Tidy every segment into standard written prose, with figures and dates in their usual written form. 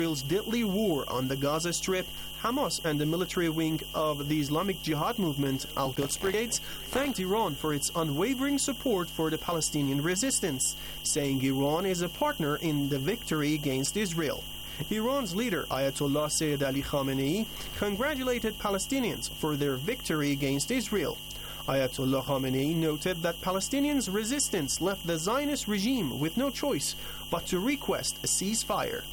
Israel's deadly war on the Gaza Strip, Hamas and the military wing of the Islamic Jihad movement, Al-Quds Brigades, thanked Iran for its unwavering support for the Palestinian resistance, saying Iran is a partner in the victory against Israel. Iran's leader, Ayatollah Sayyid Ali Khamenei, congratulated Palestinians for their victory against Israel. Ayatollah Khamenei noted that Palestinians' resistance left the Zionist regime with no choice but to request a ceasefire.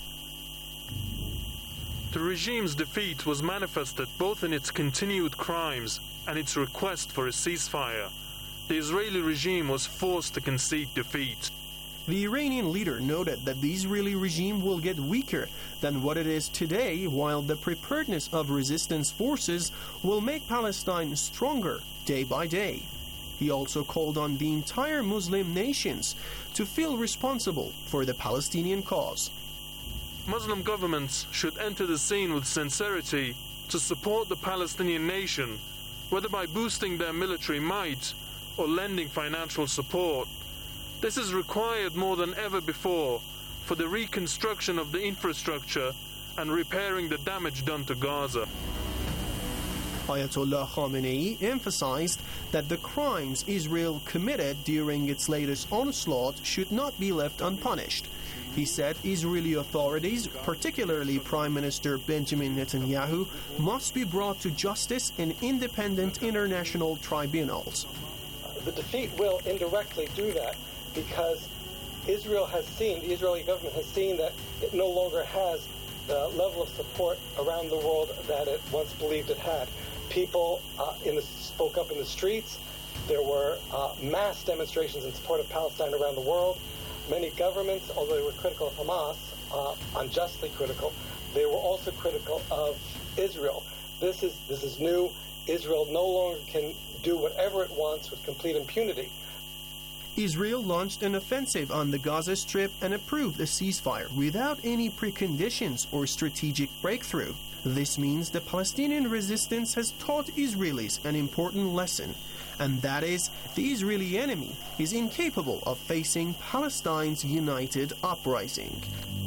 The regime's defeat was manifested both in its continued crimes and its request for a ceasefire. The Israeli regime was forced to concede defeat. The Iranian leader noted that the Israeli regime will get weaker than what it is today, while the preparedness of resistance forces will make Palestine stronger day by day. He also called on the entire Muslim nations to feel responsible for the Palestinian cause. Muslim governments should enter the scene with sincerity to support the Palestinian nation, whether by boosting their military might or lending financial support. This is required more than ever before for the reconstruction of the infrastructure and repairing the damage done to Gaza. Ayatollah Khamenei emphasized that the crimes Israel committed during its latest onslaught should not be left unpunished. He said Israeli authorities, particularly Prime Minister Benjamin Netanyahu, must be brought to justice in independent international tribunals. The defeat will indirectly do that because the Israeli government has seen that it no longer has the level of support around the world that it once believed it had. People spoke up in the streets. There were mass demonstrations in support of Palestine around the world. Many governments, although they were critical of Hamas, unjustly critical, they were also critical of Israel. This is new. Israel no longer can do whatever it wants with complete impunity. Israel launched an offensive on the Gaza Strip and approved a ceasefire without any preconditions or strategic breakthrough. This means the Palestinian resistance has taught Israelis an important lesson, and that is, the Israeli enemy is incapable of facing Palestine's united uprising.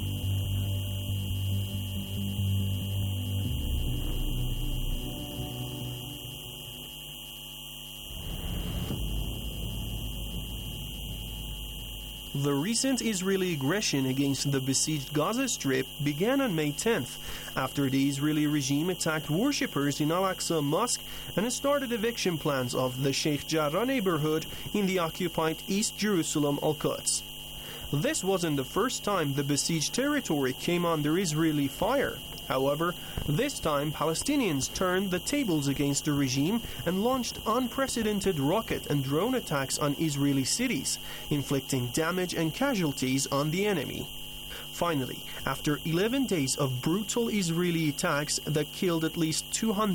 The recent Israeli aggression against the besieged Gaza Strip began on May 10th, after the Israeli regime attacked worshippers in Al-Aqsa Mosque and started eviction plans of the Sheikh Jarrah neighborhood in the occupied East Jerusalem Al-Quds. This wasn't the first time the besieged territory came under Israeli fire. However, this time Palestinians turned the tables against the regime and launched unprecedented rocket and drone attacks on Israeli cities, inflicting damage and casualties on the enemy. Finally, after 11 days of brutal Israeli attacks that killed at least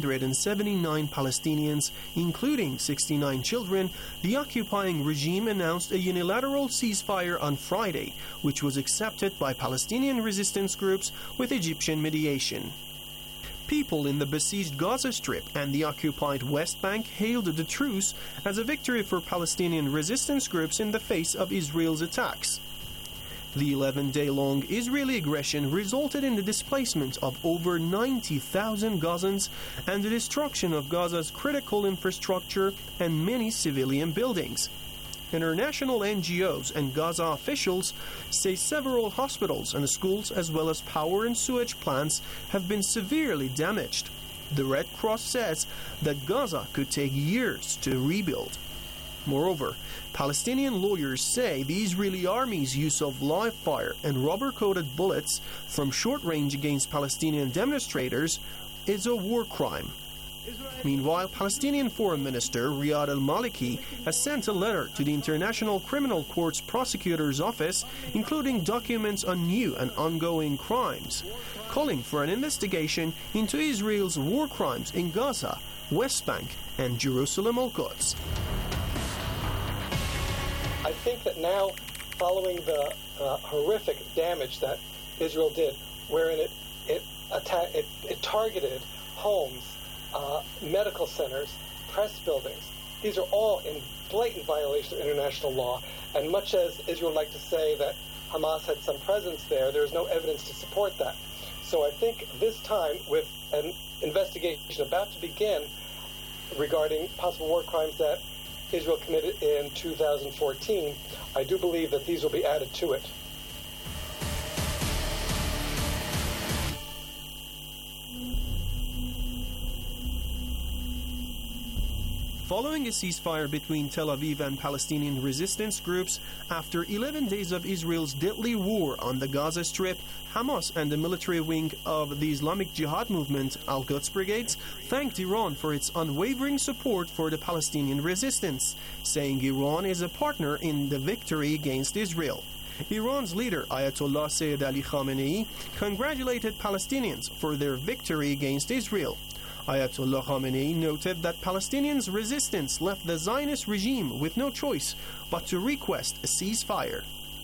279 Palestinians, including 69 children, the occupying regime announced a unilateral ceasefire on Friday, which was accepted by Palestinian resistance groups with Egyptian mediation. People in the besieged Gaza Strip and the occupied West Bank hailed the truce as a victory for Palestinian resistance groups in the face of Israel's attacks. The 11-day-long Israeli aggression resulted in the displacement of over 90,000 Gazans and the destruction of Gaza's critical infrastructure and many civilian buildings. International NGOs and Gaza officials say several hospitals and schools, as well as power and sewage plants, have been severely damaged. The Red Cross says that Gaza could take years to rebuild. Moreover, Palestinian lawyers say the Israeli army's use of live fire and rubber-coated bullets from short range against Palestinian demonstrators is a war crime. Meanwhile, Palestinian Foreign Minister Riyad al-Maliki has sent a letter to the International Criminal Court's prosecutor's office, including documents on new and ongoing crimes, calling for an investigation into Israel's war crimes in Gaza, West Bank, and Jerusalem Al-Quds. I think that now, following the horrific damage that Israel did, wherein it targeted homes, medical centers, press buildings, these are all in blatant violation of international law. And much as Israel would like to say that Hamas had some presence there, there is no evidence to support that. So I think this time, with an investigation about to begin regarding possible war crimes that Israel committed in 2014, I do believe that these will be added to it. Following a ceasefire between Tel Aviv and Palestinian resistance groups, after 11 days of Israel's deadly war on the Gaza Strip, Hamas and the military wing of the Islamic Jihad movement, Al-Quds Brigades, thanked Iran for its unwavering support for the Palestinian resistance, saying Iran is a partner in the victory against Israel. Iran's leader, Ayatollah Sayyid Ali Khamenei, congratulated Palestinians for their victory against Israel. Ayatollah Khamenei noted that Palestinians' resistance left the Zionist regime with no choice but to request a ceasefire.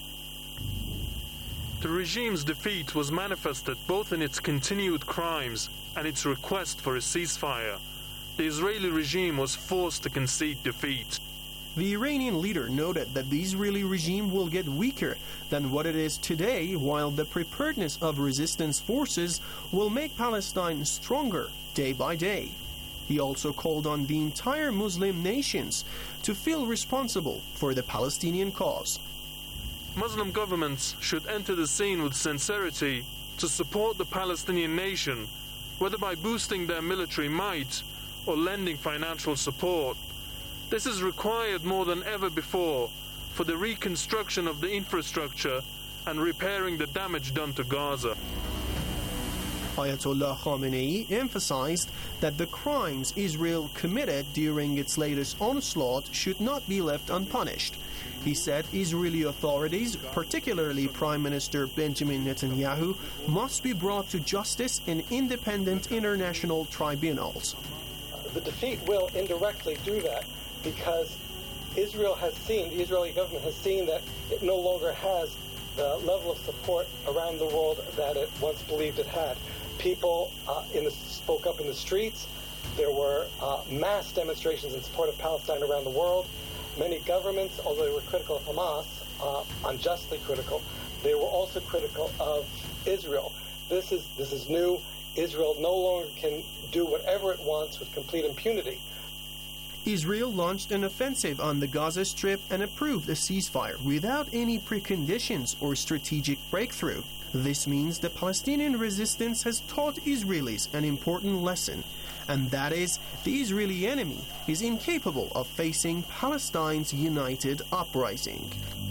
The regime's defeat was manifested both in its continued crimes and its request for a ceasefire. The Israeli regime was forced to concede defeat. The Iranian leader noted that the Israeli regime will get weaker than what it is today, while the preparedness of resistance forces will make Palestine stronger day by day. He also called on the entire Muslim nations to feel responsible for the Palestinian cause. Muslim governments should enter the scene with sincerity to support the Palestinian nation, whether by boosting their military might or lending financial support. This is required more than ever before for the reconstruction of the infrastructure and repairing the damage done to Gaza. Ayatollah Khamenei emphasized that the crimes Israel committed during its latest onslaught should not be left unpunished. He said Israeli authorities, particularly Prime Minister Benjamin Netanyahu, must be brought to justice in independent international tribunals. The defeat will indirectly do that because the Israeli government has seen that it no longer has the level of support around the world that it once believed it had. People spoke up in the streets. There were mass demonstrations in support of Palestine around the world. Many governments, although they were critical of Hamas, unjustly critical, they were also critical of Israel. This is new. Israel no longer can do whatever it wants with complete impunity. Israel launched an offensive on the Gaza Strip and approved a ceasefire without any preconditions or strategic breakthrough. This means the Palestinian resistance has taught Israelis an important lesson, and that is the Israeli enemy is incapable of facing Palestine's united uprising.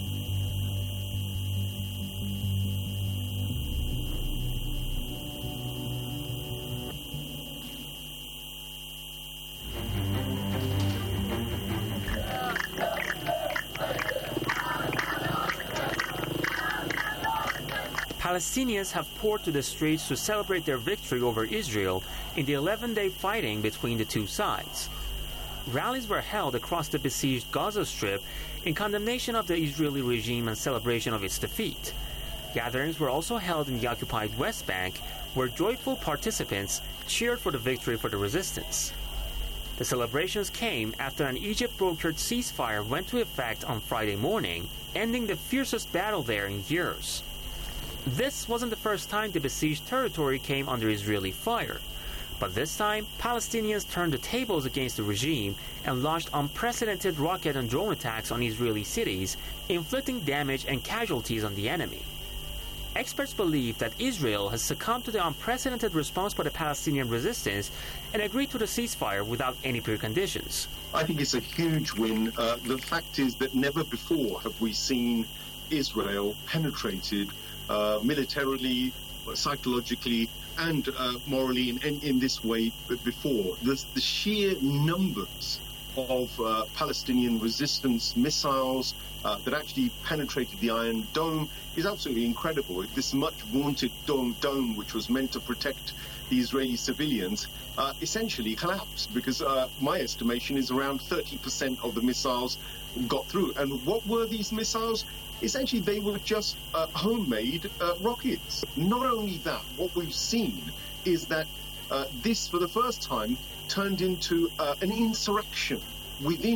Palestinians have poured to the streets to celebrate their victory over Israel in the 11-day fighting between the two sides. Rallies were held across the besieged Gaza Strip in condemnation of the Israeli regime and celebration of its defeat. Gatherings were also held in the occupied West Bank, where joyful participants cheered for the victory for the resistance. The celebrations came after an Egypt-brokered ceasefire went into effect on Friday morning, ending the fiercest battle there in years. This wasn't the first time the besieged territory came under Israeli fire, but this time Palestinians turned the tables against the regime and launched unprecedented rocket and drone attacks on Israeli cities, inflicting damage and casualties on the enemy. Experts believe that Israel has succumbed to the unprecedented response by the Palestinian resistance and agreed to the ceasefire without any preconditions. I think it's a huge win. The fact is that never before have we seen Israel penetrated militarily, psychologically, and morally in this way before. The sheer numbers of Palestinian resistance missiles that actually penetrated the Iron Dome is absolutely incredible. This much vaunted dome, which was meant to protect the Israeli civilians, essentially collapsed because my estimation is around 30% of the missiles got through. And what were these missiles? Essentially, they were just homemade rockets. Not only that, what we've seen is that this, for the first time, turned into an insurrection within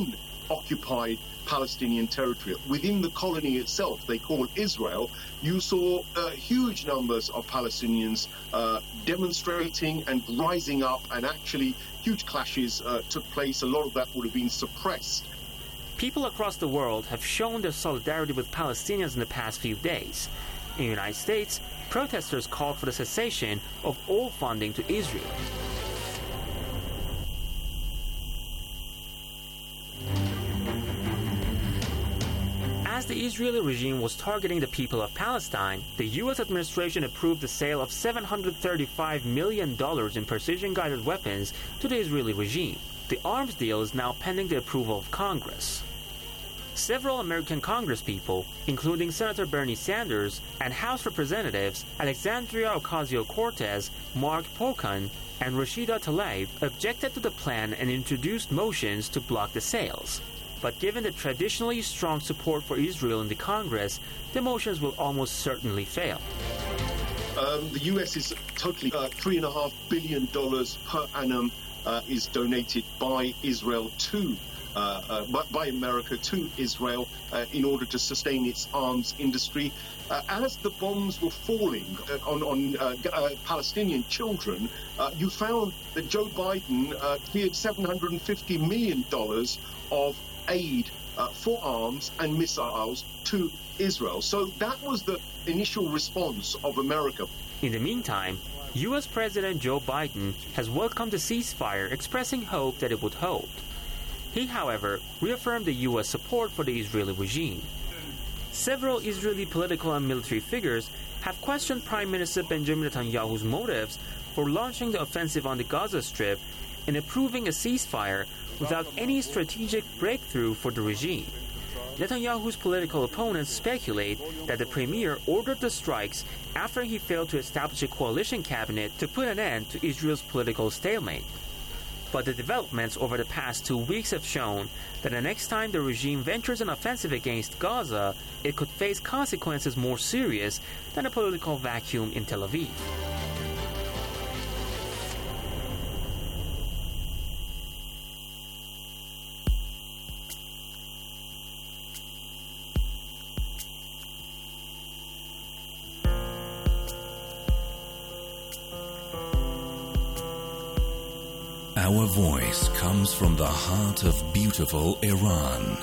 occupied Palestinian territory. Within the colony itself, they call Israel, you saw huge numbers of Palestinians demonstrating and rising up, and actually huge clashes took place. A lot of that would have been suppressed. People across the world have shown their solidarity with Palestinians in the past few days. In the United States, protesters called for the cessation of all funding to Israel. As the Israeli regime was targeting the people of Palestine, the U.S. administration approved the sale of $735 million in precision-guided weapons to the Israeli regime. The arms deal is now pending the approval of Congress. Several American congresspeople, including Senator Bernie Sanders and House Representatives Alexandria Ocasio-Cortez, Mark Pocan, and Rashida Tlaib, objected to the plan and introduced motions to block the sales. But given the traditionally strong support for Israel in the Congress, the motions will almost certainly fail. The U.S. is totally $3.5 billion per annum is donated by Israel to by America to Israel in order to sustain its arms industry. As the bombs were falling on Palestinian children, you found that Joe Biden cleared $750 million of aid for arms and missiles to Israel. So that was the initial response of America. In the meantime, U.S. President Joe Biden has welcomed the ceasefire, expressing hope that it would hold. He, however, reaffirmed the U.S. support for the Israeli regime. Several Israeli political and military figures have questioned Prime Minister Benjamin Netanyahu's motives for launching the offensive on the Gaza Strip and approving a ceasefire without any strategic breakthrough for the regime. Netanyahu's political opponents speculate that the premier ordered the strikes after he failed to establish a coalition cabinet to put an end to Israel's political stalemate. But the developments over the past 2 weeks have shown that the next time the regime ventures an offensive against Gaza, it could face consequences more serious than a political vacuum in Tel Aviv. Our voice comes from the heart of beautiful Iran.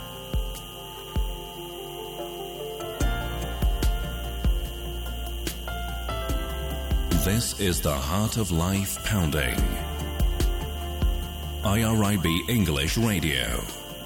This is the Heart of Life Pounding. IRIB English Radio.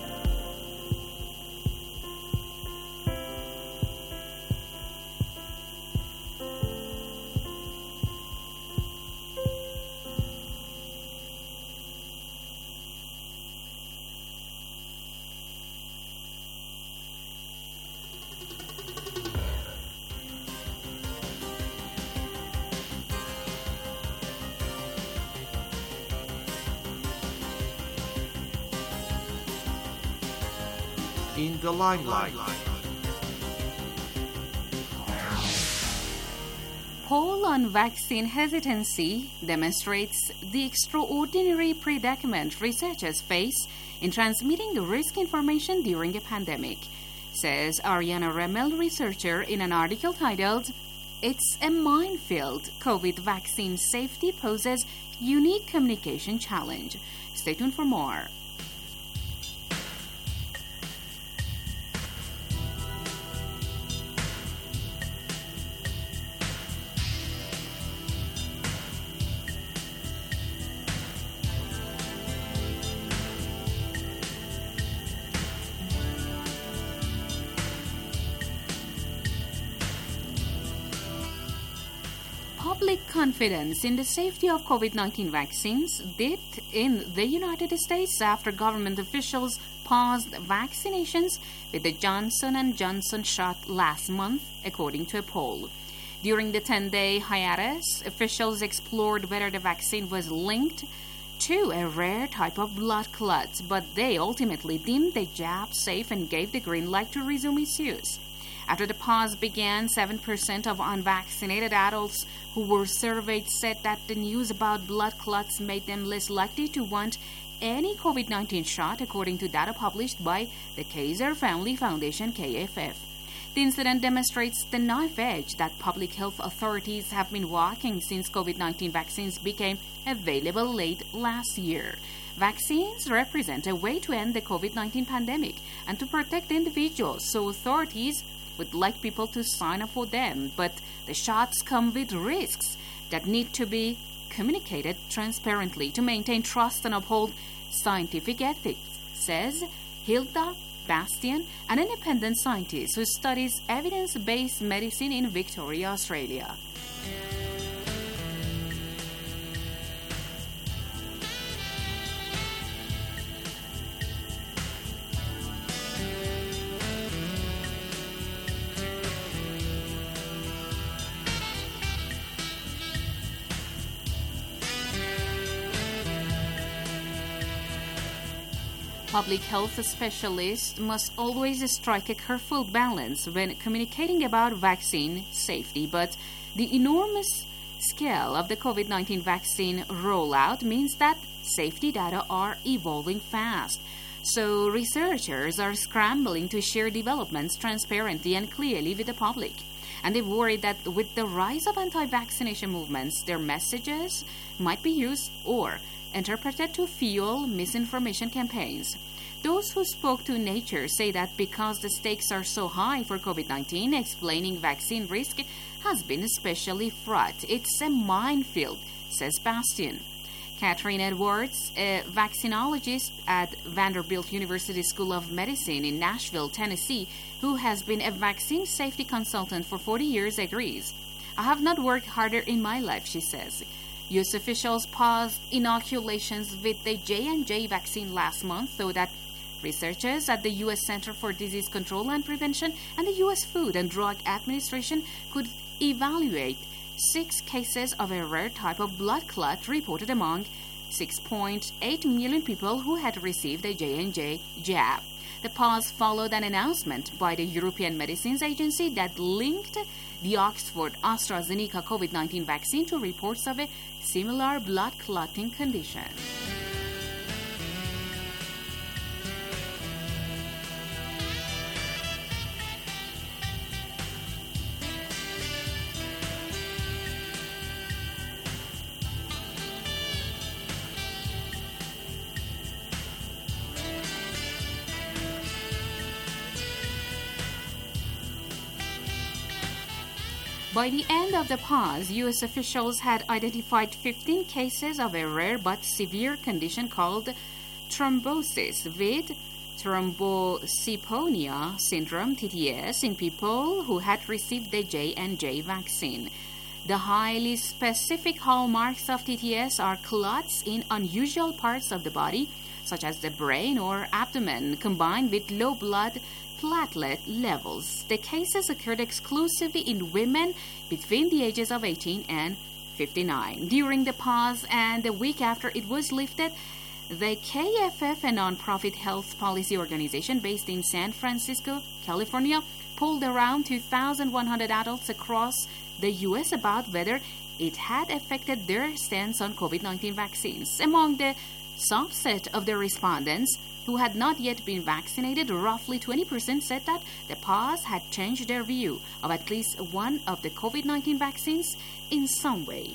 In the limelight. Poll on vaccine hesitancy demonstrates the extraordinary predicament researchers face in transmitting risk information during a pandemic, says Ariana Remel, researcher, in an article titled, "It's a Minefield. COVID vaccine safety poses unique communication challenge." Stay tuned for more. Public confidence in the safety of COVID-19 vaccines dipped in the United States after government officials paused vaccinations with the Johnson & Johnson shot last month, according to a poll. During the 10-day hiatus, officials explored whether the vaccine was linked to a rare type of blood clots, but they ultimately deemed the jab safe and gave the green light to resume its use. After the pause began, 7% of unvaccinated adults who were surveyed said that the news about blood clots made them less likely to want any COVID-19 shot, according to data published by the Kaiser Family Foundation, KFF. The incident demonstrates the knife edge that public health authorities have been walking since COVID-19 vaccines became available late last year. Vaccines represent a way to end the COVID-19 pandemic and to protect individuals, so authorities would like people to sign up for them. But the shots come with risks that need to be communicated transparently to maintain trust and uphold scientific ethics, says Hilda Bastian, an independent scientist who studies evidence-based medicine in Victoria, Australia. Public health specialists must always strike a careful balance when communicating about vaccine safety, but the enormous scale of the COVID-19 vaccine rollout means that safety data are evolving fast. So researchers are scrambling to share developments transparently and clearly with the public. And they worry that with the rise of anti-vaccination movements, their messages might be used or interpreted to fuel misinformation campaigns. Those who spoke to Nature say that because the stakes are so high for COVID-19, explaining vaccine risk has been especially fraught. It's a minefield, says Bastian. Catherine Edwards, a vaccinologist at Vanderbilt University School of Medicine in Nashville, Tennessee, who has been a vaccine safety consultant for 40 years, agrees. I have not worked harder in my life, she says. U.S. officials paused inoculations with the J&J vaccine last month so that researchers at the U.S. Center for Disease Control and Prevention and the U.S. Food and Drug Administration could evaluate 6 cases of a rare type of blood clot reported among 6.8 million people who had received a J&J jab. The pause followed an announcement by the European Medicines Agency that linked the Oxford AstraZeneca COVID-19 vaccine to reports of a similar blood clotting condition. By the end of the pause, U.S. officials had identified 15 cases of a rare but severe condition called thrombosis with thrombocytopenia syndrome (TTS) in people who had received the J&J vaccine. The highly specific hallmarks of TTS are clots in unusual parts of the body, such as the brain or abdomen, combined with low blood platelet levels. The cases occurred exclusively in women between the ages of 18 and 59. During the pause and the week after it was lifted, the KFF, a nonprofit health policy organization based in San Francisco, California, polled around 2,100 adults across the U.S. about whether it had affected their stance on COVID-19 vaccines. Among the subset of the respondents who had not yet been vaccinated, roughly 20% said that the pause had changed their view of at least one of the COVID-19 vaccines in some way.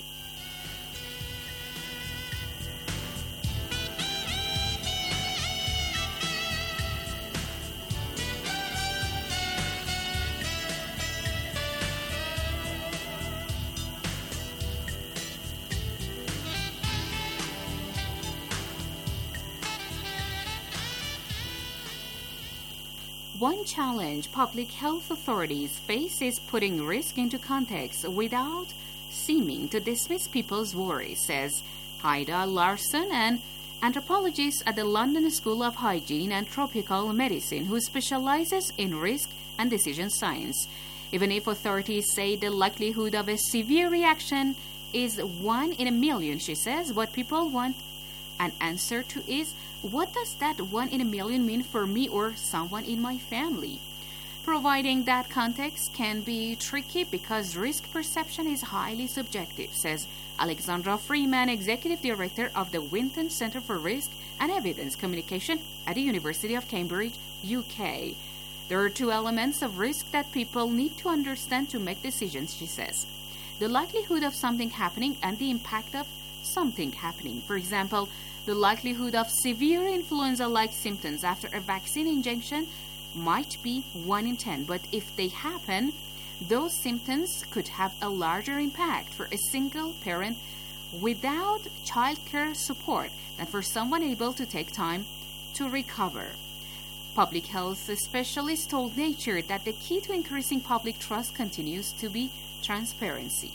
One challenge public health authorities face is putting risk into context without seeming to dismiss people's worries, says Haida Larson, an anthropologist at the London School of Hygiene and Tropical Medicine who specializes in risk and decision science. Even if authorities say the likelihood of a severe reaction is 1 in a million, she says, what people want an answer to is, what does that 1 in a million mean for me or someone in my family? Providing that context can be tricky because risk perception is highly subjective, says Alexandra Freeman, Executive Director of the Winton Centre for Risk and Evidence Communication at the University of Cambridge, UK. There are two elements of risk that people need to understand to make decisions, she says. The likelihood of something happening and the impact of something happening. For example, the likelihood of severe influenza-like symptoms after a vaccine injection might be 1 in 10, but if they happen, those symptoms could have a larger impact for a single parent without childcare support than for someone able to take time to recover. Public health specialists told Nature that the key to increasing public trust continues to be transparency.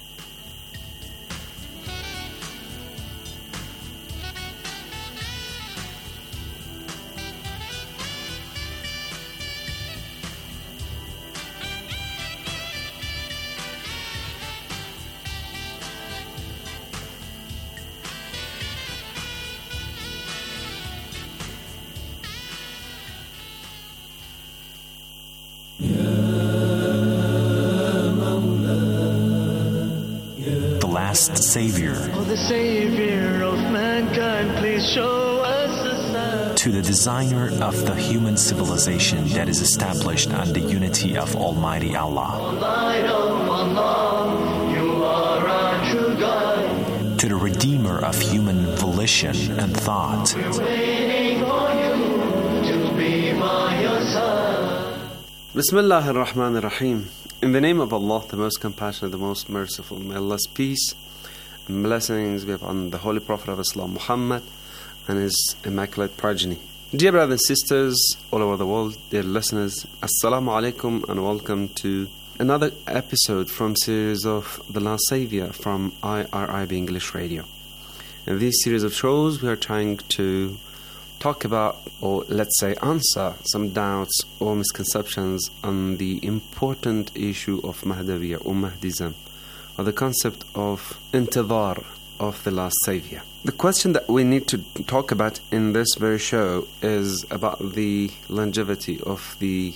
Savior. Oh, the Savior of mankind, please show us a sign. To the designer of the human civilization that is established on the unity of Almighty Allah. Light of Allah, you are our true guide. To the redeemer of human volition and thought. We're waiting for you to be by your side. Bismillah ar-Rahman ar-Rahim. In the name of Allah, the most compassionate, the most merciful, may Allah's peace and blessings be upon the Holy Prophet of Islam, Muhammad, and his immaculate progeny. Dear brothers and sisters all over the world, dear listeners, Assalamu alaikum and welcome to another episode from series of The Last Savior from IRIB English Radio. In this series of shows, we are trying to talk about, or let's say answer, some doubts or misconceptions on the important issue of Mahdawiyya or Mahdism, or the concept of intidhar, of the last savior. The question that we need to talk about in this very show is about the longevity of the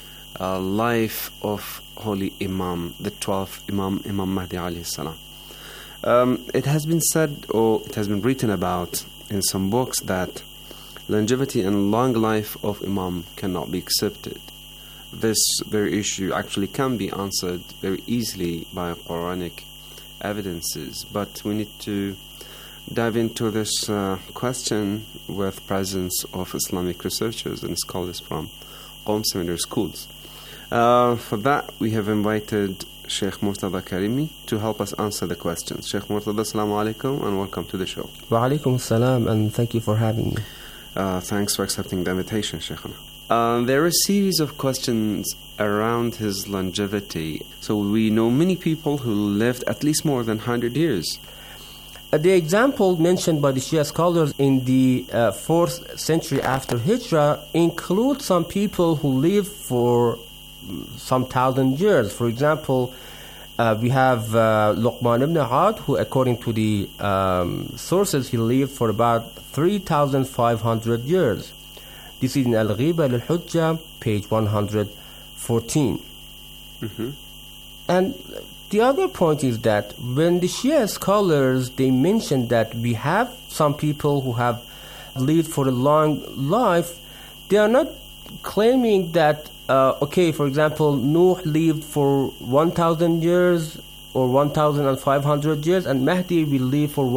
life of Holy Imam, the 12th Imam, Imam Mahdi alayhi salam. It has been said, or it has been written about in some books, that longevity and long life of Imam cannot be accepted. This very issue actually can be answered very easily by Quranic evidences, but we need to dive into this question with presence of Islamic researchers and scholars from Qom Seminary Schools. For that, we have invited Sheikh Murtada Karimi to help us answer the questions. Sheikh Murtada, assalamu alaikum and welcome to the show. Wa alaikum salam, and thank you for having me. Thanks for accepting the invitation, Sheikhana. There are a series of questions around his longevity. So we know many people who lived at least more than 100 years. The example mentioned by the Shia scholars in the 4th century after Hijrah include some people who lived for some thousand years. For example, we have Luqman ibn Aad, who according to the sources, he lived for about 3,500 years. This is in Al-Ghiba al-Hujjah, page 114. Mm-hmm. And the other point is that when the Shia scholars, they mention that we have some people who have lived for a long life, they are not claiming that, for example, Nuh lived for 1,000 years or 1,500 years, and Mahdi will live for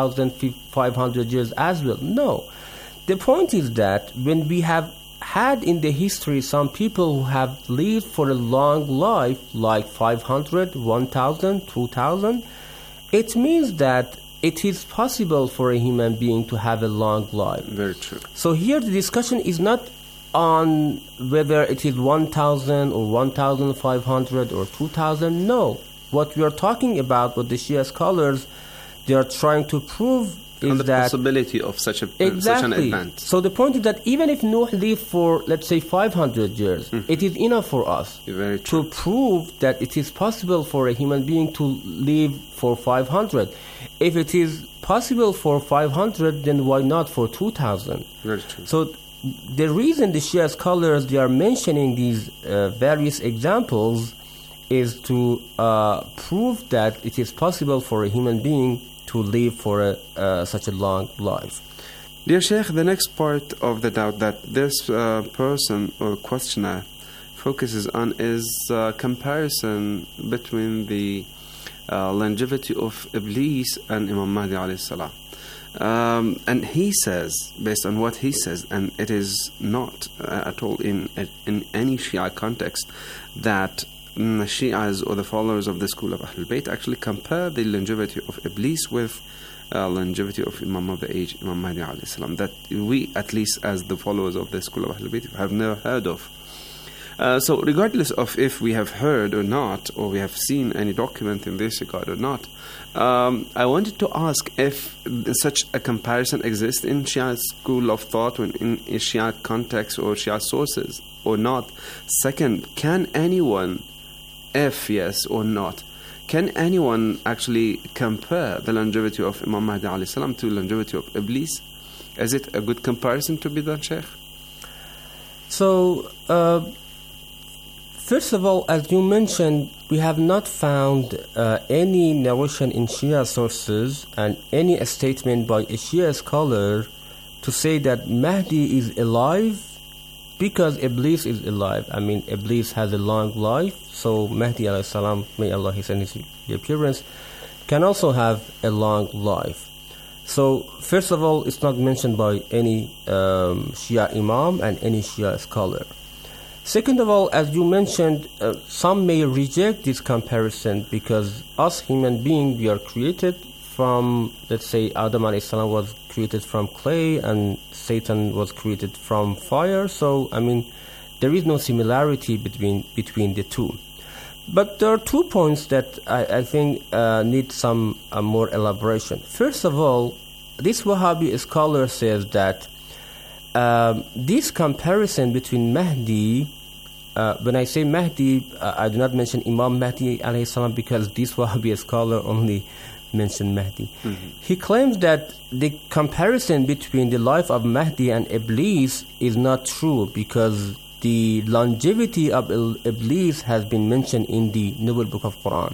1,500 years as well. No. The point is that when we have had in the history some people who have lived for a long life, like 500, 1,000, 2,000, it means that it is possible for a human being to have a long life. Very true. So here the discussion is not on whether it is 1,000 or 1,500 or 2,000. No. What we are talking about, what the Shia scholars, they are trying to prove is the that possibility of such an event. So the point is that even if Nuh lived for, let's say, 500 years, it is enough for us to prove that it is possible for a human being to live for 500. If it is possible for 500, then why not for 2,000? Very true. So the reason the Shia scholars they are mentioning these various examples is to prove that it is possible for a human being to live for such a long life. Dear Sheikh, the next part of the doubt that this person or questioner focuses on is comparison between the longevity of Iblis and Imam Mahdi alayhi salam. And he says, based on what he says, and it is not at all in any Shia context, that the Shias or the followers of the school of Ahlul Bayt actually compare the longevity of Iblis with longevity of Imam of the age, Imam Mahdi alayhi salam, that we, at least as the followers of the school of Ahlul Bayt, have never heard of. So regardless of if we have heard or not, or we have seen any document in this regard or not, I wanted to ask if such a comparison exists in Shia school of thought, or in Shia context or Shia sources or not. Second, can anyone, if yes or not, can anyone actually compare the longevity of Imam Mahdi alayhi salam to longevity of Iblis? Is it a good comparison to be done, Sheikh? So, first of all, as you mentioned, we have not found any narration in Shia sources and any statement by a Shia scholar to say that Mahdi is alive because Iblis is alive. I mean, Iblis has a long life, so Mahdi alayhi salam, may Allah hasten his appearance, can also have a long life. So, first of all, it's not mentioned by any Shia Imam and any Shia scholar. Second of all, as you mentioned, some may reject this comparison because us human beings, we are created from, let's say, Adam alayhi salam was created from clay and Satan was created from fire. So, I mean, there is no similarity between the two. But there are 2 points that I think need some more elaboration. First of all, this Wahhabi scholar says that this comparison between Mahdi, when I say Mahdi, I do not mention Imam Mahdi alayhi salam because this Wahhabi scholar only mentioned Mahdi. Mm-hmm. He claims that the comparison between the life of Mahdi and Iblis is not true because the longevity of Iblis has been mentioned in the Noble Book of Quran.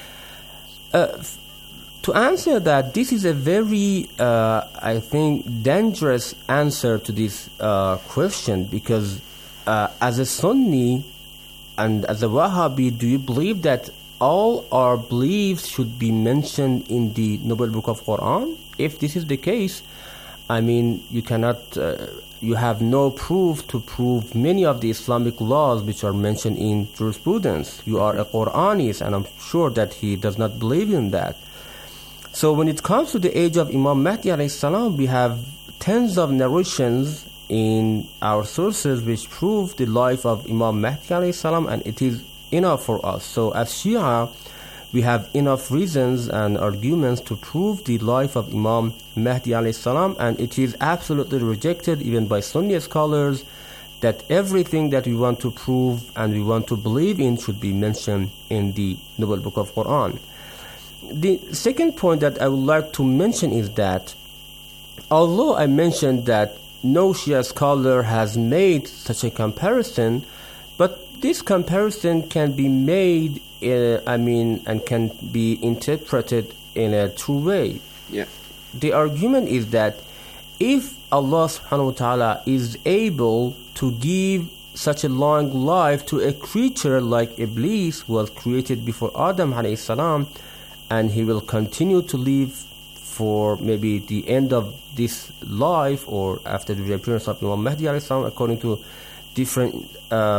To answer that, this is a very, I think, dangerous answer to this question because as a Sunni and as a Wahhabi, do you believe that all our beliefs should be mentioned in the Noble Book of Quran? If this is the case, I mean, you cannot, you have no proof to prove many of the Islamic laws which are mentioned in jurisprudence. You are a Quranist, and I'm sure that he does not believe in that. So when it comes to the age of Imam Mahdi alayhi salam, we have tens of narrations in our sources which prove the life of Imam Mahdi alayhi salam, and it is enough for us. So as Shia, we have enough reasons and arguments to prove the life of Imam Mahdi alayhi salam, and it is absolutely rejected even by Sunni scholars that everything that we want to prove and we want to believe in should be mentioned in the Noble Book of Quran. The second point that I would like to mention is that although I mentioned that no Shia scholar has made such a comparison, but this comparison can be made, and can be interpreted in a true way. Yeah. The argument is that if Allah subhanahu wa ta'ala is able to give such a long life to a creature like Iblis, who was created before Adam alayhi salam, and he will continue to live for maybe the end of this life or after the reappearance of Imam Mahdi alayhi salam, according to different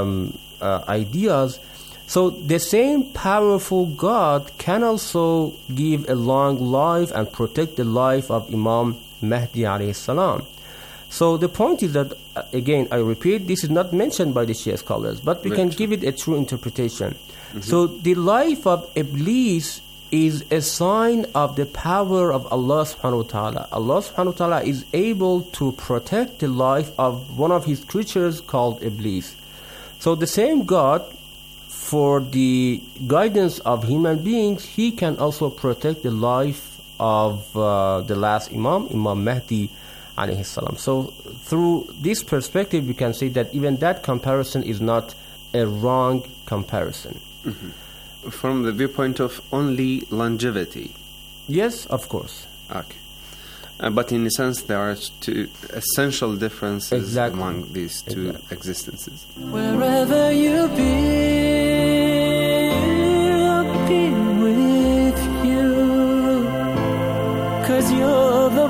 ideas. So the same powerful God can also give a long life and protect the life of Imam Mahdi alayhi salam. So the point is that, again, I repeat, this is not mentioned by the Shia scholars, but we can give it a true interpretation. Mm-hmm. So the life of Iblis is a sign of the power of Allah subhanahu wa ta'ala. Allah subhanahu wa ta'ala is able to protect the life of one of his creatures called Iblis. So the same God, for the guidance of human beings, he can also protect the life of the last Imam Mahdi alayhi salam. So through this perspective, we can say that even that comparison is not a wrong comparison. Mm-hmm. From the viewpoint of only longevity? Yes, of course. Okay. But in a sense, there are two essential differences among these two existences. Wherever you be, I'll be with you, 'cause you're the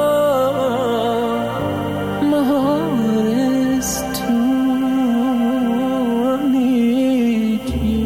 one my heart is to need you.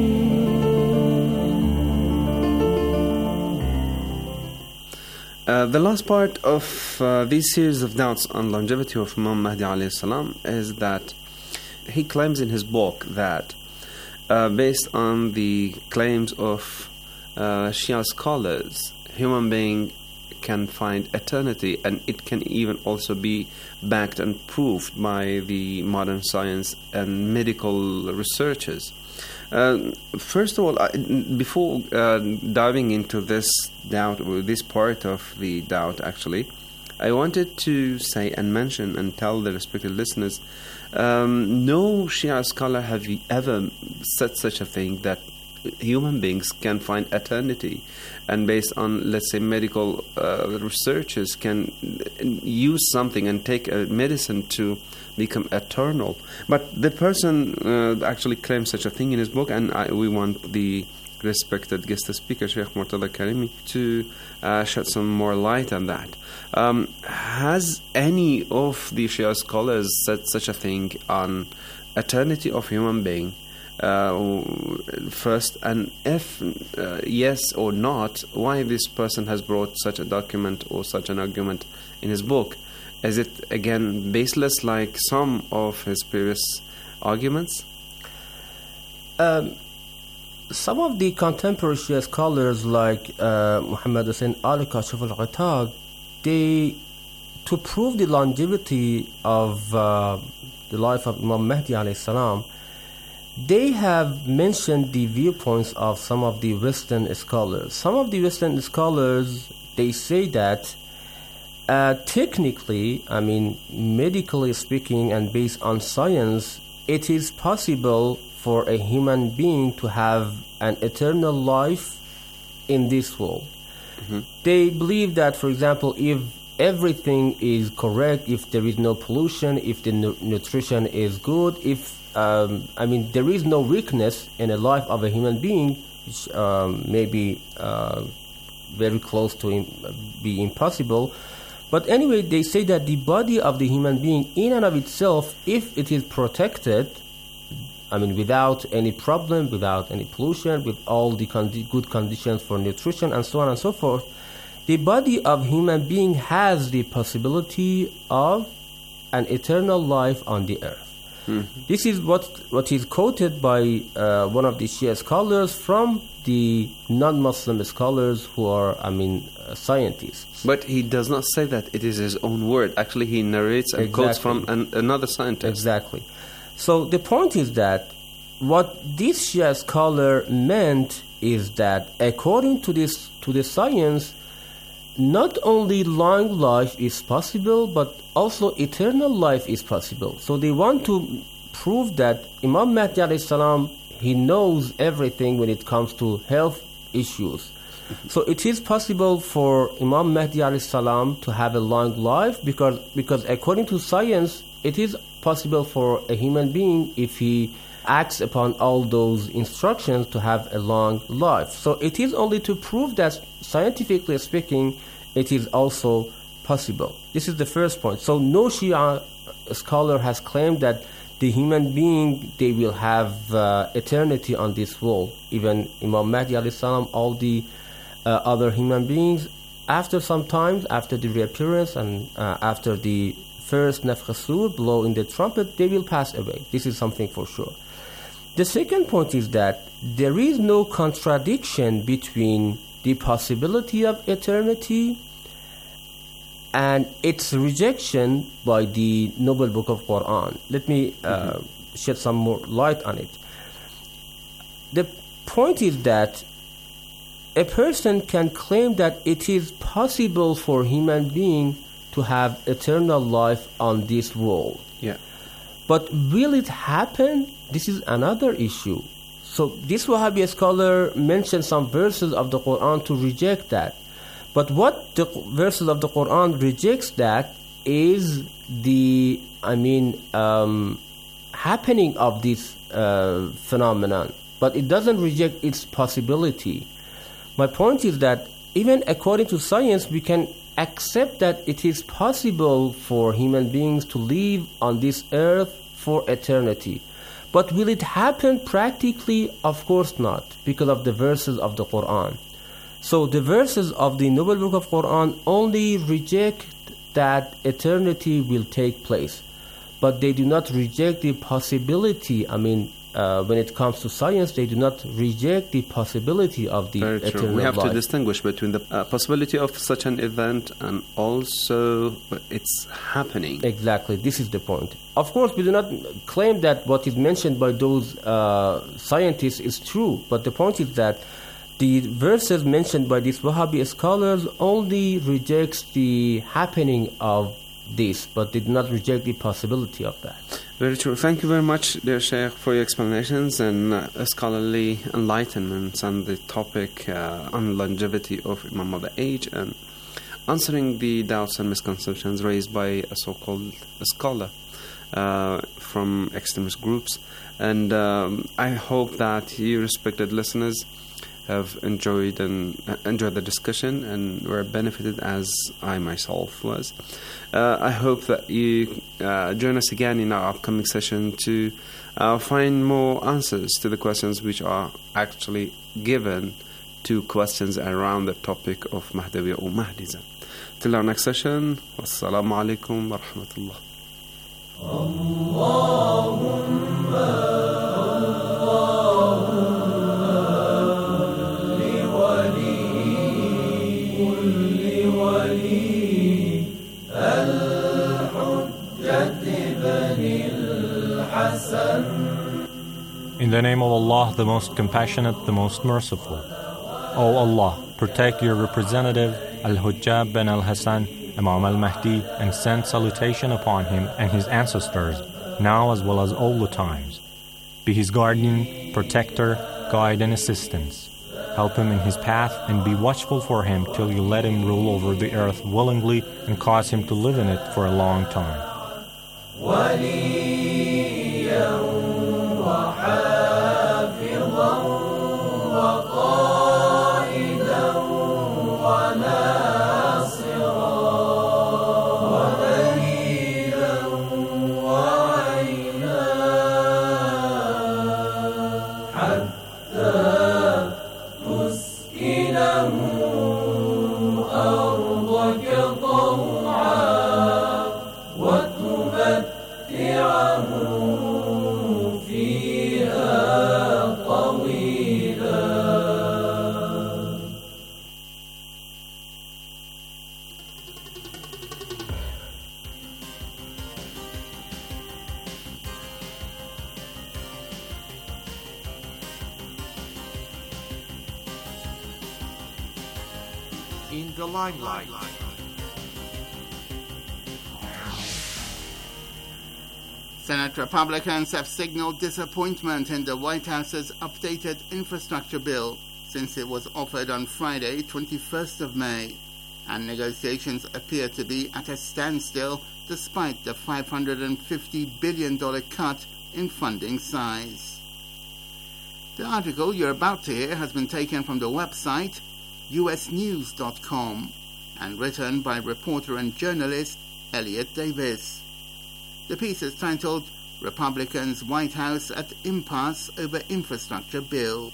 The last part of this series of doubts on longevity of Imam Mahdi alayhi salam is that he claims in his book that based on the claims of Shia scholars, human being can find eternity, and it can even also be backed and proved by the modern science and medical researchers. First of all, before diving into this doubt, or this part of the doubt actually, I wanted to say and mention and tell the respected listeners, no Shia scholar have ever said such a thing, that human beings can find eternity, and based on, let's say, medical researchers can use something and take a medicine to become eternal. But the person actually claims such a thing in his book, and we want the respected guest speaker, Sheikh Murtada Karimi, to shed some more light on that. Has any of the Shia scholars said such a thing on eternity of human being? First, and if yes or not, why this person has brought such a document or such an argument in his book? Is it again baseless like some of his previous arguments? Some of the contemporary Shia scholars like Muhammad Hussain Ali Kashif al-Ghatag, they, to prove the longevity of the life of Imam Mahdi alayhi salam, they have mentioned the viewpoints of some of the Western scholars. Some of the Western scholars, they say that technically, I mean, medically speaking and based on science, it is possible for a human being to have an eternal life in this world. Mm-hmm. They believe that, for example, if everything is correct, if there is no pollution, if the nutrition is good, if there is no weakness in the life of a human being, which may be very close to be impossible. But anyway, they say that the body of the human being in and of itself, if it is protected, without any problem, without any pollution, with all the good conditions for nutrition and so on and so forth, the body of human being has the possibility of an eternal life on the earth. Mm-hmm. This is what is quoted by one of the Shia scholars from the non-Muslim scholars who are, scientists. But he does not say that it is his own word. Actually, he narrates and quotes from another scientist. Exactly. So the point is that what this Shia scholar meant is that according to the science, not only long life is possible, but also eternal life is possible. So they want to prove that Imam Mahdi alayhi salam, he knows everything when it comes to health issues. So it is possible for Imam Mahdi alayhi salam to have a long life because according to science, it is possible for a human being, if he acts upon all those instructions, to have a long life. So it is only to prove that, scientifically speaking, it is also possible. This is the first point. So no Shia scholar has claimed that the human being, they will have eternity on this world. Even Imam Mahdi alayhi salam, all the other human beings, after some time, after the reappearance and after the first nafkh sur, blow in the trumpet, they will pass away. This is something for sure. The second point is that there is no contradiction between the possibility of eternity and its rejection by the Noble Book of Quran. Let me shed some more light on it. The point is that a person can claim that it is possible for human being to have eternal life on this world. Yeah. But will it happen? This is another issue. So this Wahhabi scholar mentioned some verses of the Quran to reject that. But what the verses of the Quran rejects that is the, happening of this phenomenon. But it doesn't reject its possibility. My point is that even according to science, we can accept that it is possible for human beings to live on this earth for eternity. But will it happen practically? Of course not, because of the verses of the Quran. So the verses of the Noble Book of Quran only reject that eternity will take place. But they do not reject the possibility, when it comes to science, they do not reject the possibility of the Very eternal true. We have life. to distinguish between the possibility of such an event and also it's happening. Exactly, this is the point. Of course, we do not claim that what is mentioned by those scientists is true, but the point is that the verses mentioned by these Wahhabi scholars only rejects the happening of this, but did not reject the possibility of that. Very true. Thank you very much, dear Sheikh, for your explanations and scholarly enlightenments on the topic on longevity of Imam of the Age and answering the doubts and misconceptions raised by a so-called scholar from extremist groups. And I hope that you, respected listeners, have enjoyed the discussion and were benefited as I myself was. I hope that you join us again in our upcoming session to find more answers to the questions which are actually given to questions around the topic of Mahdawiya or Mahdism. Till our next session, wassalamu alaikum wa rahmatullah. In the name of Allah, the most compassionate, the most merciful. O Allah, protect your representative, Al-Hujjab bin Al-Hassan, Imam Al-Mahdi, and send salutation upon him and his ancestors, now as well as all the times. Be his guardian, protector, guide, and assistance. Help him in his path and be watchful for him till you let him rule over the earth willingly and cause him to live in it for a long time. In the limelight. Senate Republicans have signaled disappointment in the White House's updated infrastructure bill since it was offered on Friday, 21st of May, and negotiations appear to be at a standstill despite the $550 billion cut in funding size. The article you're about to hear has been taken from the website usnews.com and written by reporter and journalist Elliot Davis. The piece is titled Republicans' White House at Impasse over Infrastructure Bill.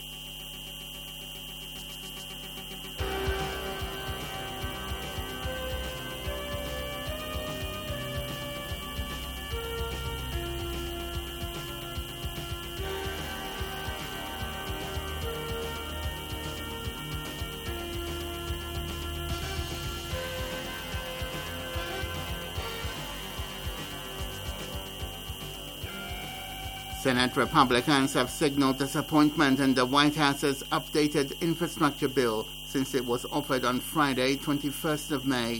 Senate Republicans have signaled disappointment in the White House's updated infrastructure bill since it was offered on Friday, 21st of May,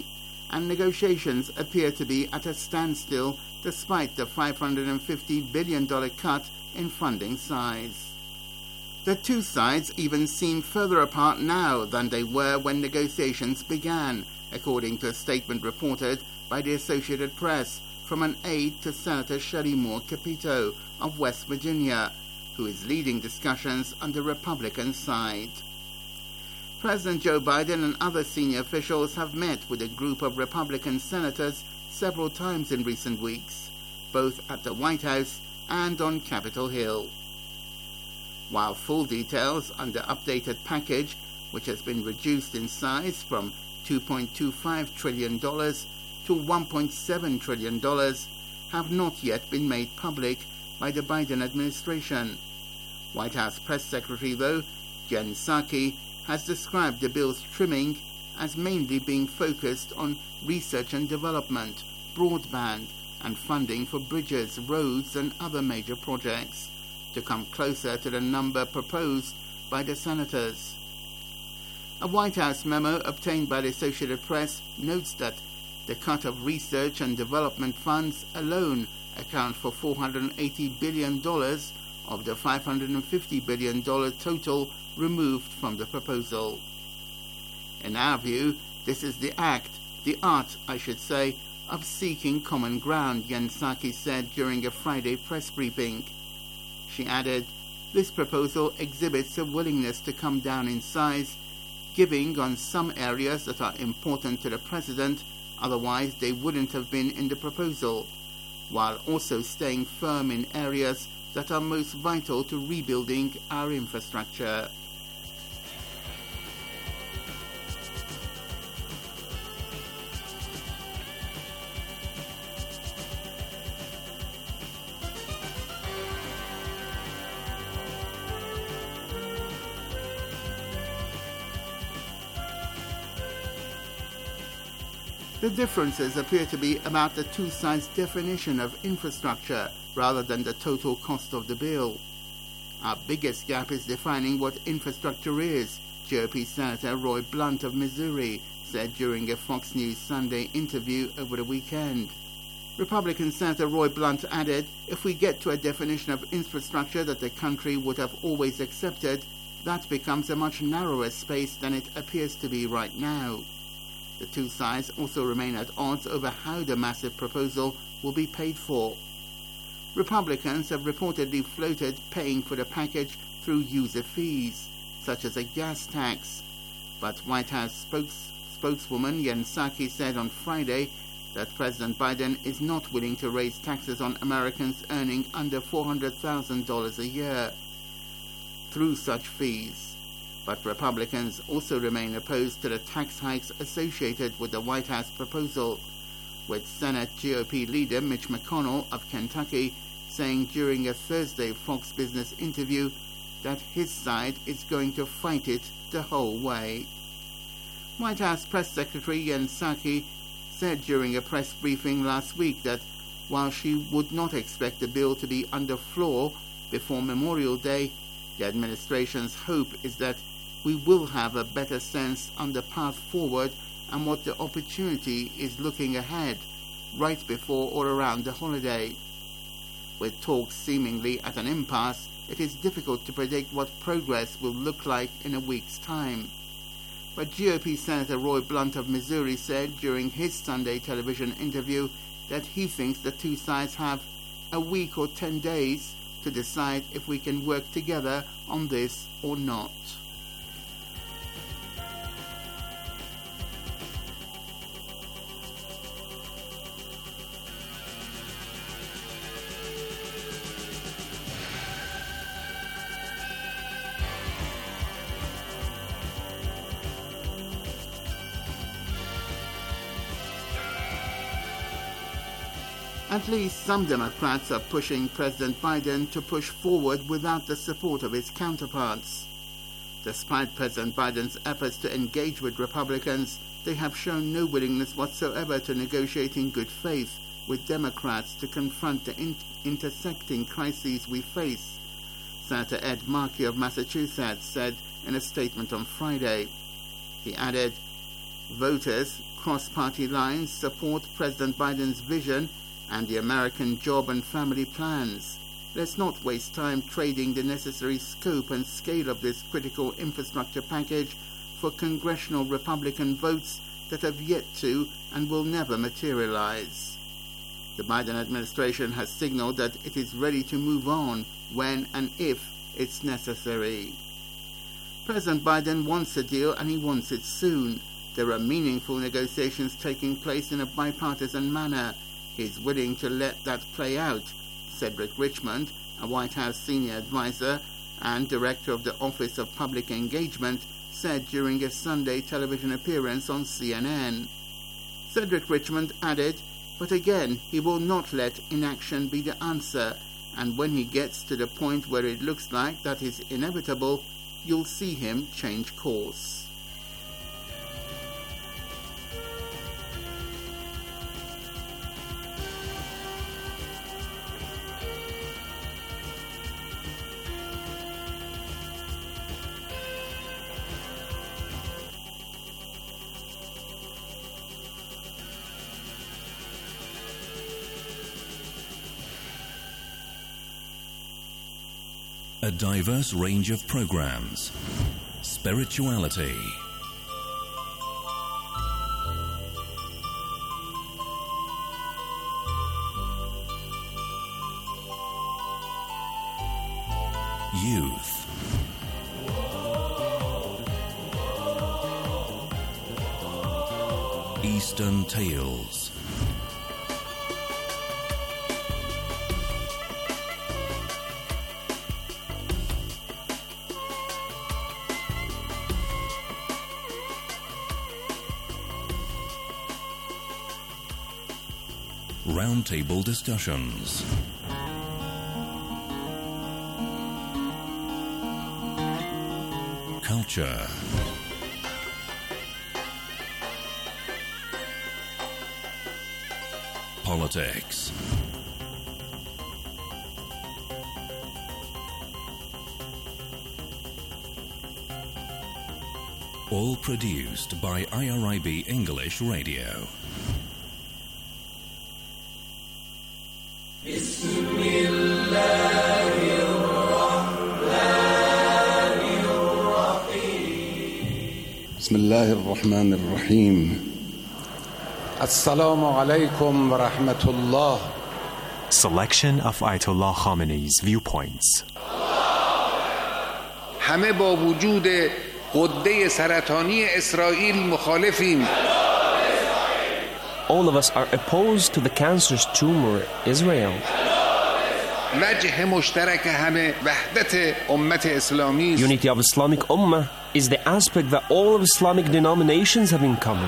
and negotiations appear to be at a standstill despite the $550 billion cut in funding size. The two sides even seem further apart now than they were when negotiations began, according to a statement reported by the Associated Press from an aide to Senator Shelley Moore Capito of West Virginia, who is leading discussions on the Republican side. President Joe Biden and other senior officials have met with a group of Republican senators several times in recent weeks, both at the White House and on Capitol Hill. While full details on the updated package, which has been reduced in size from $2.25 trillion to $1.7 trillion, have not yet been made public by the Biden administration. White House Press Secretary, though, Jen Psaki, has described the bill's trimming as mainly being focused on research and development, broadband, and funding for bridges, roads, and other major projects, to come closer to the number proposed by the senators. A White House memo obtained by the Associated Press notes that the cut of research and development funds alone account for $480 billion of the $550 billion total removed from the proposal. In our view, this is the art, of seeking common ground, Jen Psaki said during a Friday press briefing. She added, "This proposal exhibits a willingness to come down in size, giving on some areas that are important to the president, otherwise they wouldn't have been in the proposal, while also staying firm in areas that are most vital to rebuilding our infrastructure." The differences appear to be about the two sides' definition of infrastructure rather than the total cost of the bill. Our biggest gap is defining what infrastructure is, GOP Senator Roy Blunt of Missouri said during a Fox News Sunday interview over the weekend. Republican Senator Roy Blunt added, "If we get to a definition of infrastructure that the country would have always accepted, that becomes a much narrower space than it appears to be right now." The two sides also remain at odds over how the massive proposal will be paid for. Republicans have reportedly floated paying for the package through user fees, such as a gas tax. But White House spokeswoman Jen Psaki said on Friday that President Biden is not willing to raise taxes on Americans earning under $400,000 a year through such fees. But Republicans also remain opposed to the tax hikes associated with the White House proposal, with Senate GOP leader Mitch McConnell of Kentucky saying during a Thursday Fox Business interview that his side is going to fight it the whole way. White House Press Secretary Jen Psaki said during a press briefing last week that while she would not expect the bill to be under floor before Memorial Day, the administration's hope is that we will have a better sense on the path forward and what the opportunity is looking ahead, right before or around the holiday. With talks seemingly at an impasse, it is difficult to predict what progress will look like in a week's time. But GOP Senator Roy Blunt of Missouri said during his Sunday television interview that he thinks the two sides have a week or 10 days to decide if we can work together on this or not. At least some Democrats are pushing President Biden to push forward without the support of his counterparts. Despite President Biden's efforts to engage with Republicans, they have shown no willingness whatsoever to negotiate in good faith with Democrats to confront the intersecting crises we face, Senator Ed Markey of Massachusetts said in a statement on Friday. He added, Voters, cross-party lines, support President Biden's vision and the American job and family plans. Let's not waste time trading the necessary scope and scale of this critical infrastructure package for congressional Republican votes that have yet to and will never materialize. The Biden administration has signaled that it is ready to move on when and if it's necessary. President Biden wants a deal and he wants it soon. There are meaningful negotiations taking place in a bipartisan manner. He's willing to let that play out, Cedric Richmond, a White House senior advisor and director of the Office of Public Engagement, said during a Sunday television appearance on CNN. Cedric Richmond added, but again, he will not let inaction be the answer, and when he gets to the point where it looks like that is inevitable, you'll see him change course. A diverse range of programs. Spirituality. Youth. Eastern Tales. Roundtable discussions. Culture. Politics. All produced by IRIB English Radio. بسم الله الرحمن الرحيم السلام عليكم ورحمة الله. Selection of Ayatollah Khamenei's viewpoints. همه با وجود غده سرطانی اسرائیل مخالفیم. All of us are opposed to the cancerous tumor Israel. وجه مشترک همه وحدت امت اسلامی. Unity of Islamic Ummah is the aspect that all of Islamic denominations have in common.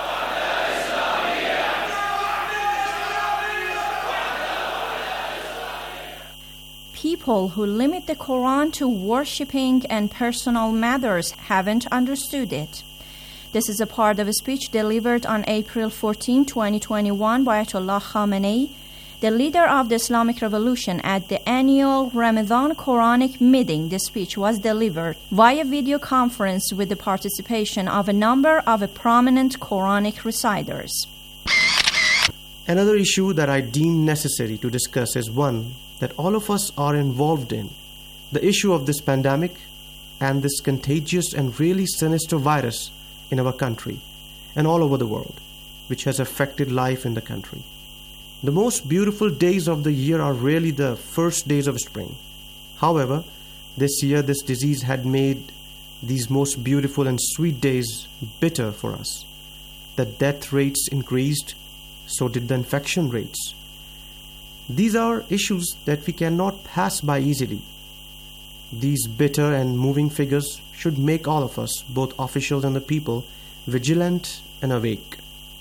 People who limit the Quran to worshipping and personal matters haven't understood it. This is a part of a speech delivered on April 14, 2021 by Ayatollah Khamenei, the leader of the Islamic Revolution, at the annual Ramadan Quranic meeting. The speech was delivered via video conference with the participation of a number of prominent Quranic reciters. Another issue that I deem necessary to discuss is one that all of us are involved in: the issue of this pandemic and this contagious and really sinister virus in our country and all over the world, which has affected life in the country. The most beautiful days of the year are really the first days of spring. However, this year this disease had made these most beautiful and sweet days bitter for us. The death rates increased, so did the infection rates. These are issues that we cannot pass by easily. These bitter and moving figures should make all of us, both officials and the people, vigilant and awake.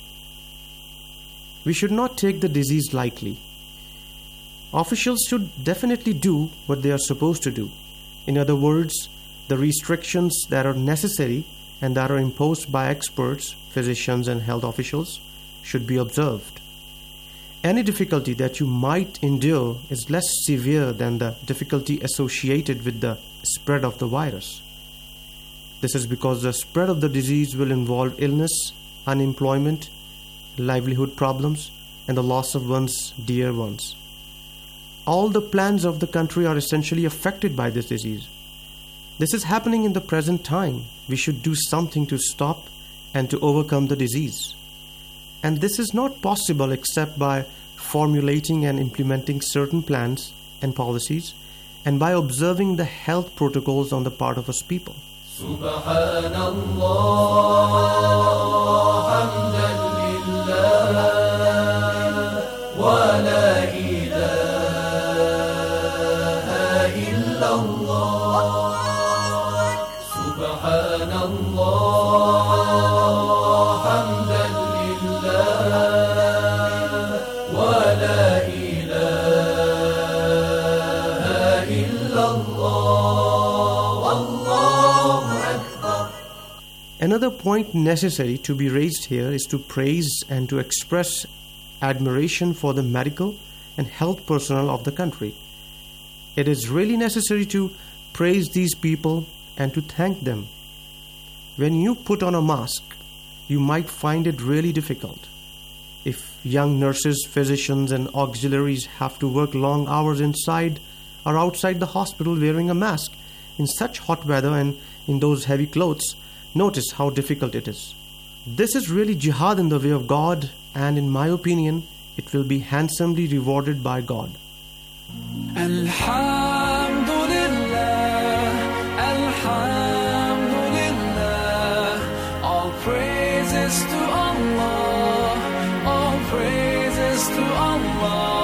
We should not take the disease lightly. Officials should definitely do what they are supposed to do. In other words, the restrictions that are necessary and that are imposed by experts, physicians and health officials should be observed. Any difficulty that you might endure is less severe than the difficulty associated with the spread of the virus. This is because the spread of the disease will involve illness unemployment, livelihood problems, and the loss of one's dear ones. All the plans of the country are essentially affected by this disease. This is happening in the present time. We should do something to stop and to overcome the disease. And this is not possible except by formulating and implementing certain plans and policies, and by observing the health protocols on the part of us people. Another point necessary to be raised here is to praise and to express admiration for the medical and health personnel of the country. It is really necessary to praise these people and to thank them. When you put on a mask, you might find it really difficult. If young nurses, physicians, and auxiliaries have to work long hours inside or outside the hospital wearing a mask in such hot weather and in those heavy clothes, notice how difficult it is. This is really jihad in the way of God, and in my opinion, it will be handsomely rewarded by God. Alhamdulillah, all praises to Allah, all praises to Allah.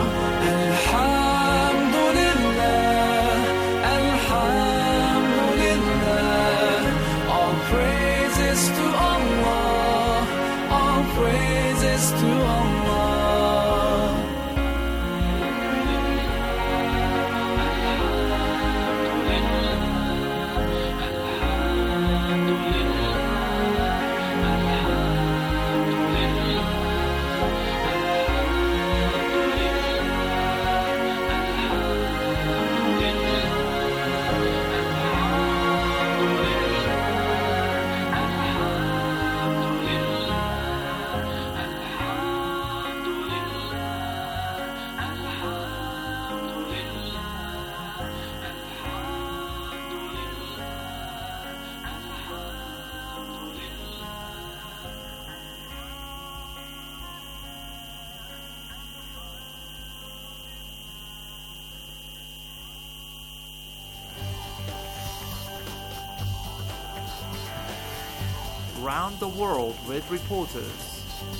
Round the world with reporters.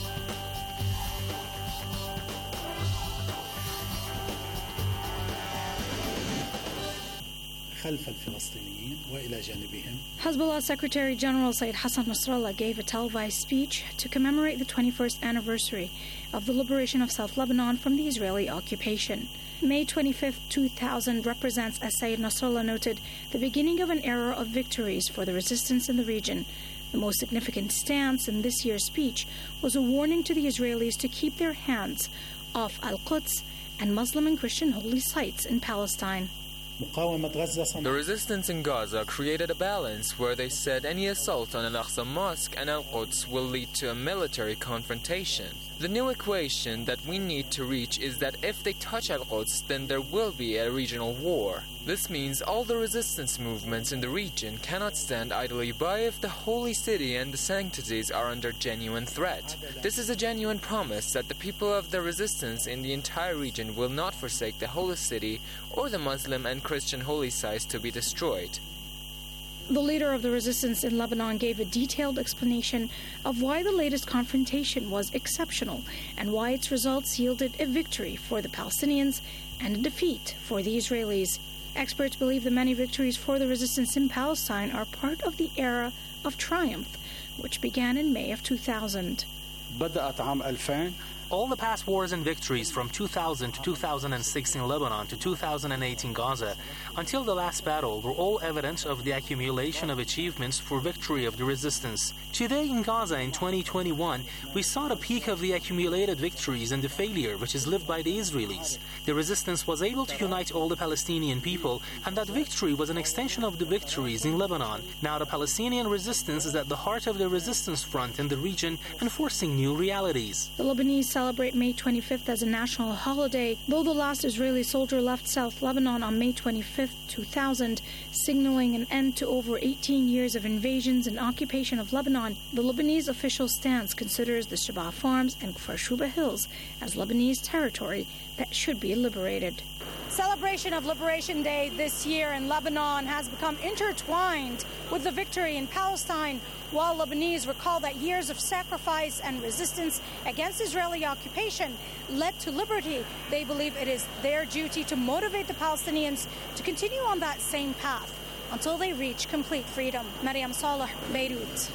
Hezbollah Secretary General Sayyid Hassan Nasrallah gave a televised speech to commemorate the 21st anniversary of the liberation of South Lebanon from the Israeli occupation. May 25, 2000 represents, as Sayyid Nasrallah noted, the beginning of an era of victories for the resistance in the region. The most significant stance in this year's speech was a warning to the Israelis to keep their hands off Al-Quds and Muslim and Christian holy sites in Palestine. The resistance in Gaza created a balance where they said any assault on Al-Aqsa Mosque and Al-Quds will lead to a military confrontation. The new equation that we need to reach is that if they touch Al-Quds, then there will be a regional war. This means all the resistance movements in the region cannot stand idly by if the holy city and the sanctities are under genuine threat. This is a genuine promise that the people of the resistance in the entire region will not forsake the holy city or the Muslim and Christian holy sites to be destroyed. The leader of the resistance in Lebanon gave a detailed explanation of why the latest confrontation was exceptional and why its results yielded a victory for the Palestinians and a defeat for the Israelis. Experts believe the many victories for the resistance in Palestine are part of the era of triumph, which began in May of 2000. بدأت عام 2000. All the past wars and victories from 2000 to 2006 in Lebanon to 2008 in Gaza, until the last battle, were all evidence of the accumulation of achievements for victory of the resistance. Today in Gaza in 2021, we saw the peak of the accumulated victories and the failure which is lived by the Israelis. The resistance was able to unite all the Palestinian people, and that victory was an extension of the victories in Lebanon. Now the Palestinian resistance is at the heart of the resistance front in the region, enforcing new realities. The Lebanese celebrate May 25th as a national holiday, though the last Israeli soldier left South Lebanon on May 25th, 2000, signaling an end to over 18 years of invasions and occupation of Lebanon. The Lebanese official stance considers the Shebaa Farms and Kfar Shuba Hills as Lebanese territory that should be liberated. Celebration of Liberation Day this year in Lebanon has become intertwined with the victory in Palestine, while Lebanese recall that years of sacrifice and resistance against Israeli occupation led to liberty. They believe it is their duty to motivate the Palestinians to continue on that same path until they reach complete freedom. Maryam Saleh, Beirut.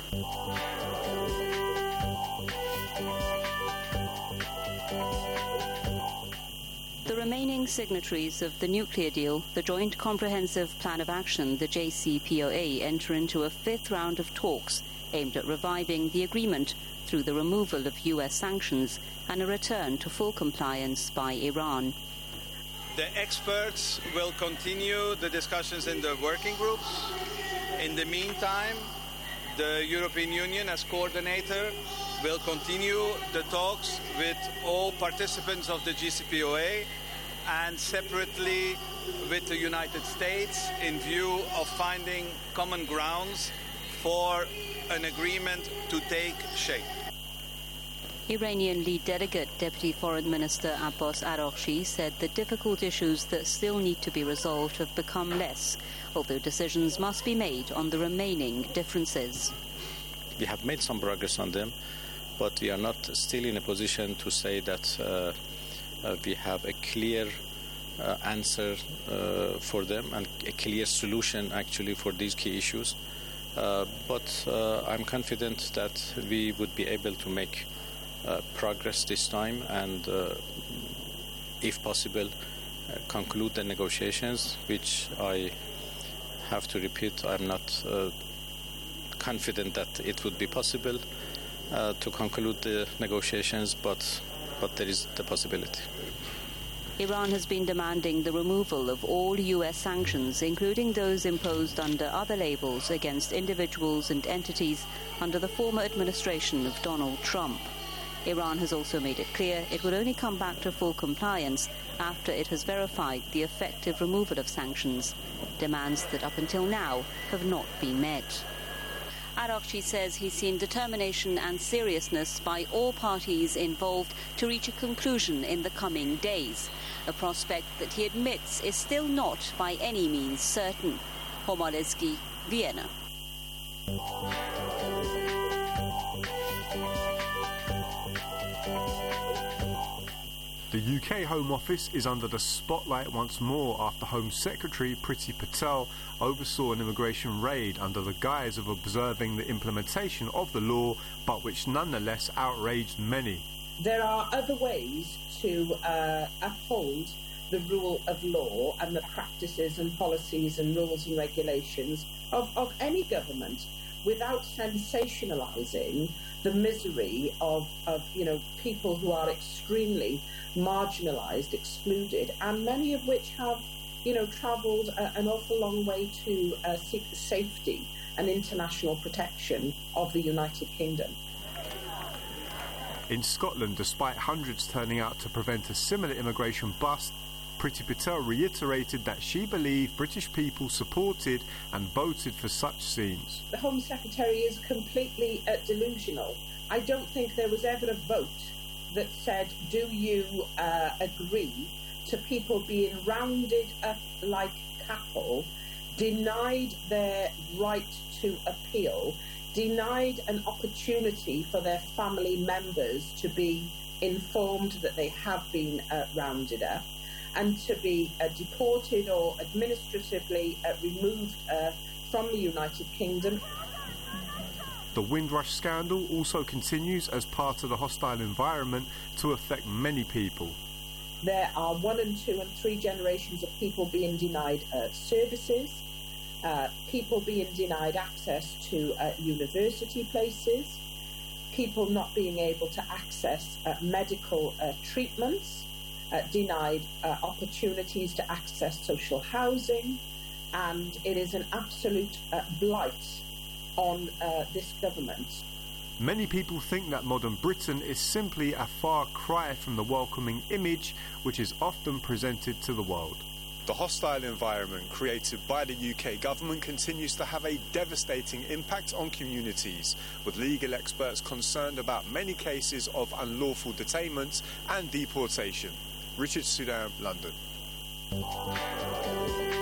The remaining signatories of the nuclear deal, the Joint Comprehensive Plan of Action, the JCPOA, enter into a fifth round of talks aimed at reviving the agreement through the removal of U.S. sanctions and a return to full compliance by Iran. The experts will continue the discussions in the working groups. In the meantime, the European Union, as coordinator, will continue the talks with all participants of the JCPOA and separately with the United States in view of finding common grounds for an agreement to take shape. Iranian lead delegate Deputy Foreign Minister Abbas Araghchi said the difficult issues that still need to be resolved have become less, although decisions must be made on the remaining differences. We have made some progress on them, but we are not still in a position to say that we have a clear answer for them and a clear solution actually for these key issues. But I'm confident that we would be able to make progress this time and, if possible, conclude the negotiations, which I have to repeat, I'm not confident that it would be possible to conclude the negotiations, but there is the possibility. Iran has been demanding the removal of all U.S. sanctions, including those imposed under other labels against individuals and entities under the former administration of Donald Trump. Iran has also made it clear it would only come back to full compliance after it has verified the effective removal of sanctions, demands that up until now have not been met. Araghchi says he's seen determination and seriousness by all parties involved to reach a conclusion in the coming days, a prospect that he admits is still not by any means certain. Homa Lezgi, Vienna. The UK Home Office is under the spotlight once more after Home Secretary Priti Patel oversaw an immigration raid under the guise of observing the implementation of the law, but which nonetheless outraged many. There are other ways to uphold the rule of law and the practices and policies and rules and regulations of any government without sensationalising the misery of people who are extremely marginalised, excluded, and many of which have travelled an awful long way to seek the safety and international protection of the United Kingdom. In Scotland, despite hundreds turning out to prevent a similar immigration bust, Priti Patel reiterated that she believed British people supported and voted for such scenes. The Home Secretary is completely delusional. I don't think there was ever a vote that said, do you agree to people being rounded up like cattle, denied their right to appeal, denied an opportunity for their family members to be informed that they have been rounded up, and to be deported or administratively removed from the United Kingdom. The Windrush scandal also continues as part of the hostile environment to affect many people. There are 1 and 2 and 3 generations of people being denied services, people being denied access to university places, people not being able to access medical treatments, denied opportunities to access social housing, and it is an absolute blight on this government. Many people think that modern Britain is simply a far cry from the welcoming image which is often presented to the world. The hostile environment created by the UK government continues to have a devastating impact on communities, with legal experts concerned about many cases of unlawful detainment and deportation. Richard Sudan, London.